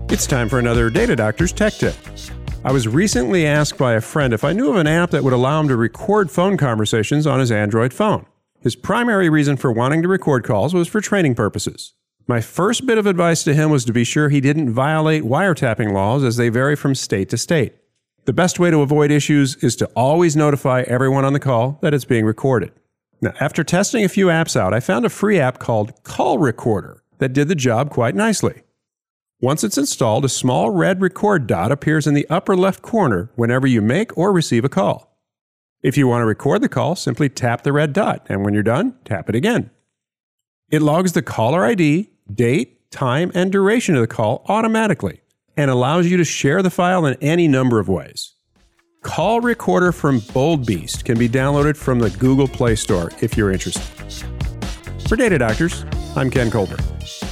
It's time for another Data Doctor's Tech Tip. I was recently asked by a friend if I knew of an app that would allow him to record phone conversations on his Android phone. His primary reason for wanting to record calls was for training purposes. My first bit of advice to him was to be sure he didn't violate wiretapping laws as they vary from state to state. The best way to avoid issues is to always notify everyone on the call that it's being recorded. Now, after testing a few apps out, I found a free app called Call Recorder that did the job quite nicely. Once it's installed, a small red record dot appears in the upper left corner whenever you make or receive a call. If you want to record the call, simply tap the red dot, and when you're done, tap it again. It logs the caller ID, date, time, and duration of the call automatically, and allows you to share the file in any number of ways. Call Recorder from BoldBeast can be downloaded from the Google Play Store if you're interested. For Data Doctors, I'm Ken Colbert.